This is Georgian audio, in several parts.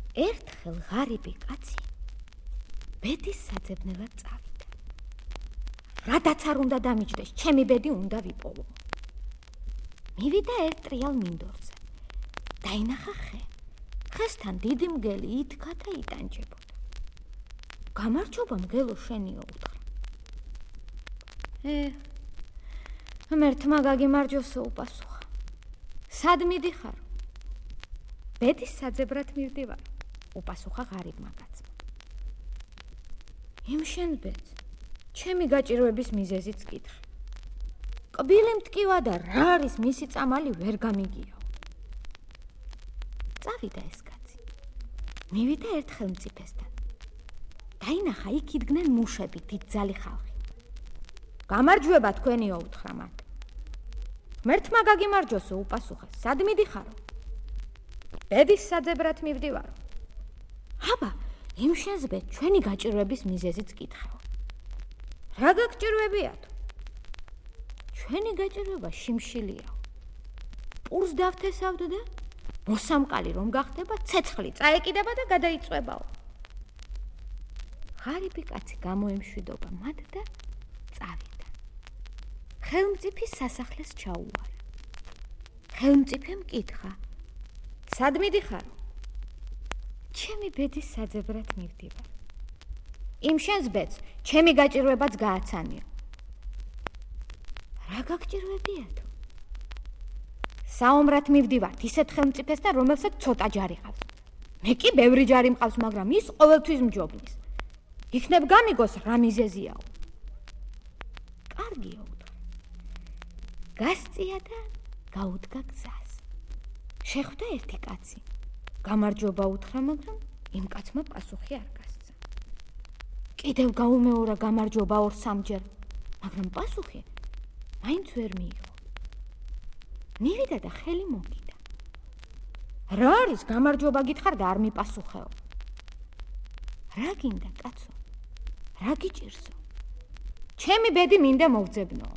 ერთხელ ღარიბი კაცი ბედის საძებნელად წავიდა. რადაც არ უნდა დამიჯდეს, ჩემი ბედი უნდა ვიპოვო. მივიდა ერთ ტრიალ მინდორზე. დაინახა ხე. ხესთან დიდი მგელი ითქა და იტანჯებოდა. გამარჯობა მგელო, შენიო, უთხრა. ღმერთმა გაგიმარჯოსო, უპასუხა. სად მიდიხარ? ბედის საძებრად მივდივარ, უპასუხა ღარიბმა კაცმა. იმ შენ ბედს, ჩემი გაჭირვების მიზეზიც კითხე. კბილი მტკივა და რა არის მისი წამალი ვერ გამიგიაო. წავიდა ეს კაცი. მივიდა ერთ ხელმწიფესთან. დაინახა იქ იდგნენ მუშები, დიდძალი ხალხი. გამარჯვება თქვენიო, უთხრა მათ. ღმერთმა გაგიმარჯოსო, უპასუხა. სად მიდიხარო? ბედის საძებრად მივდივარო. აბა, იმ შენს ბედ ჩვენი გაჭირვების მიზეზიც კითხეო. რა გაგჭირვებიათ? ჩვენი გაჭირვება შიმშილიაო. პურს დავთესავდ და მოსამკალი რომ გახდება, ცეცხლი წაეკიდება და გადაიწვებაო. ღარიბი კაცი გამოემშვიდობა მათ და წავიდა. ხელმწიფის სასახლეს ჩაუვარა. ხელმწიფემ კითხა. სად მიდიხარო? ჩემი ბედის საძებრად მივდივარ. იმ შენს ბედს ჩემი გაჭირვებაც გააცანიო. რა გაგჭირვებიათო? საომრად მივდივართ ისეთ ხელმწიფესთან, რომელსაც ცოტა ჯარი ყავს. მე კი ბევრი ჯარი მყავს, მაგრამ ის ყოველთვის მჯობნის. იქნებ გამიგოს რა მიზეზიაო. კარგიო, უთხრა. გასწია და გაუდგა გზას. შეხვდა ერთი კაცი. გამარჯობა უთხრა, მაგრამ იმ კაცმა პასუხი არ გასცა. კიდევ გაუმეორა გამარჯობა ორ-სამჯერ, მაგრამ პასუხი მაინც ვერ მიიღო. მივიდა და ხელი მოგიდა. რა არის გამარჯობა გითხარ და არ მიპასუხეო? რა გინდა კაცო? რა გიჭირსო? ჩემი ბედი მინდა მოვძებნო.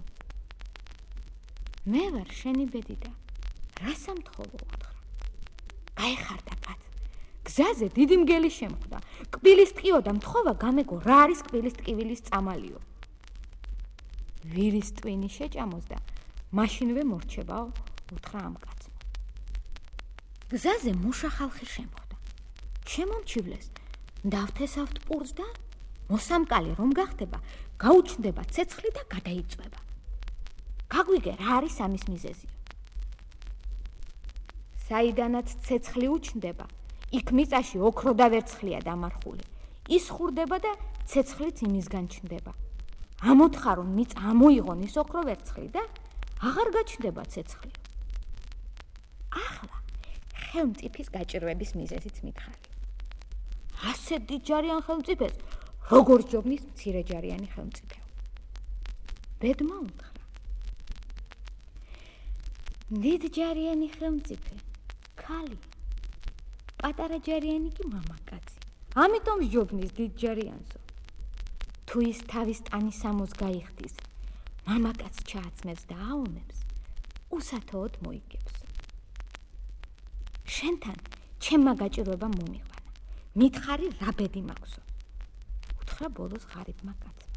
მე ვარ შენი ბედი და რა სამთხოვო, უთხრა. გაეხარდა კაც. გზაზე დიდი მგელი შემხვდა. კბილის ტკიო და მთხოვა გამეგო რა არის კბილის ტკივილის წამალიო. ვირის ტვინი შეჭამოს და მაშინვე მორჩებაო, უთხრა ამ კაცმა. გზაზე მუშა ხალხი შემხვდა. შემომჩივლეს, დავთესავთ პურს და მოსამკალი რომ გახდება, გაუჩნდება ცეცხლი და გადაიწვება. გაგვიგე რა არის ამის მიზეზი? საიდანაც ცეცხლი უჩნდება, იქ მიწაში ოქრო და ვერცხლია დამარხული. ის ხურდება და ცეცხლიც იმისგან ჩნდება. ამოთხარონ მიწა ამოიღონ ის ოქრო ვერცხლი და აღარ გაჩნდება ცეცხლი. ახლა ხელმწიფის გაჭირვების მიზეზიც მითხარი. ასეთ დიდჯარიან ხელმწიფეს როგორ ჯობნის მცირეჯარიანი ხელმწიფეო? ბედმა უთხრა. დიდჯარიანი ხელმწიფე ქალი, პატარა ჯარიანი კი მამაკაცი. ამიტომ ჯობნის დიდჯარიანსო. თუ ის თავის ტანისამოს გაიხდის, მამაკაც ჩააცმევს და აომებს, უსათოოდ მოიგებს. შენთან ჩემმა გაჭირვებამ მომიყვანა. მითხარი რა ბედი მაქვსო? უთხრა ბოლოს ღარიბმა კაცმა.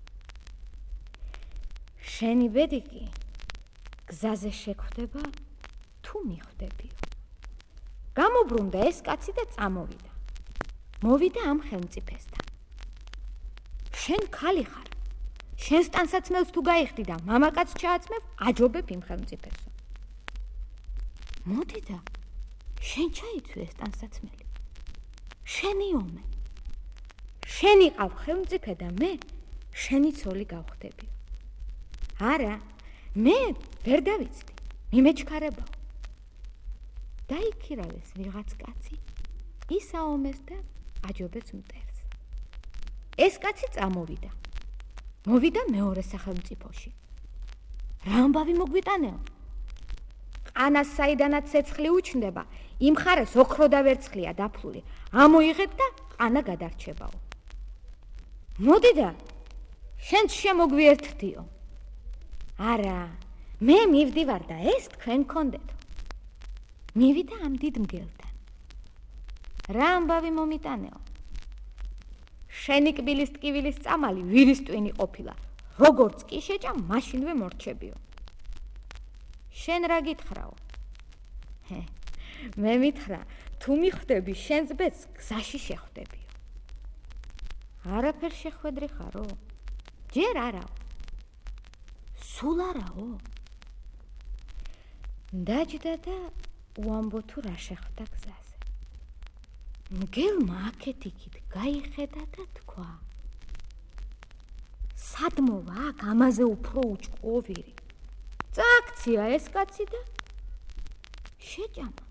შენი ბედი კი გზაზე შეხვდება თუ მიხვდებიო. გამობრუნდა ეს კაცი და წამოვიდა. მოვიდა ამ ხელმწიფესთან. შენ ქალი ხარ. შენს ტანსაცმელს თუ გაიხდი და მამაკაც ჩააცმევ, აჯობებ იმ ხელმწიფესო. მოდი და შენ ჩაიცვე ეს ტანსაცმელი. შენი ომე. შენ იყავ ხელმწიფე და მე შენი ცოლი გავხდები. არა, მე ვერ დავიცდი, მიმეჩქარებაო. დაიქირავეს ვიღაც კაცი, ის აომეს და აჯობებს მტერს. ეს კაცი წამოვიდა. მოვიდა მეორე სახელმწიფოში. რა ამბავი მოგვიტანეო? ყანას საიდანაც ცეცხლი უჩნდება, იმ ხარეს ოქრო და ვერცხლია დაფლული. ამოიღეთ და ყანა გადარჩებაო. მოდი და შენც შემოგვიერთდიო. არა, მე მივდივარ და ეს თქვენ გქონდეთო. მივიდა ამ დიდ მგელთან. რა ამბავი მომიტანეო? შენი კბილის ტკივილის წამალი ვირის ტვინი ყოფილა. როგორც კი შეჭამ, მაშინვე მორჩებიო. შენ რა გითხრაო? მე მითხრა, თუ მიხვდები შენს ბედს, გზაში შეხვდებიო. არაფერ შეხვედრი ხარო? ჯერ არაო. სულ არაო? დაჯდა და უამბო თუ რა შეხვდა გზაზე. მგელმა აქეთ-იქით გაიხედა და თქვა: სადმოვა აქ ამაზე უფრო უჭკუო ვირი. წააქცია ეს კაცი და შეჭამა.